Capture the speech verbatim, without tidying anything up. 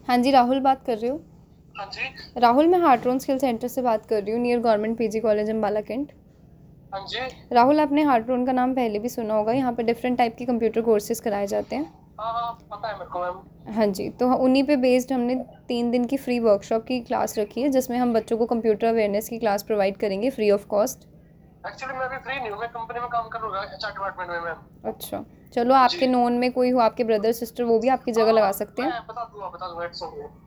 हाँ जी, राहुल बात कर रही हूँ। हाँ जी। राहुल, मैं हार्ट्रोन स्किल सेंटर से बात कर रही हूँ, near government PG college Ambala cantt. हाँ जी। राहुल, आपने हार्ट्रोन का नाम पहले भी सुना होगा, यहाँ पे डिफरेंट टाइप के कंप्यूटर कोर्सेज कराए जाते हैं। हाँ हाँ, पता है मेरे को मैम। हाँ जी, तो उन्हीं पे बेस्ड हमने तीन दिन की फ्री वर्कशॉप की क्लास रखी है, जिसमें हम बच्चों को कंप्यूटर अवेयरनेस की क्लास प्रोवाइड करेंगे फ्री ऑफ कॉस्ट। एक्चुअली मैं अभी फ्री नहीं हूँ, मैं कंपनी में काम कर रहा हूँ एचआर डिपार्टमेंट में मैम। अच्छा, चलो जी। आपके नोन में कोई हो, आपके ब्रदर सिस्टर, वो भी आपकी हाँ जगह लगा हाँ, सकते हैं। मैं बता दूंगा बता दूंगा इट्स ओके।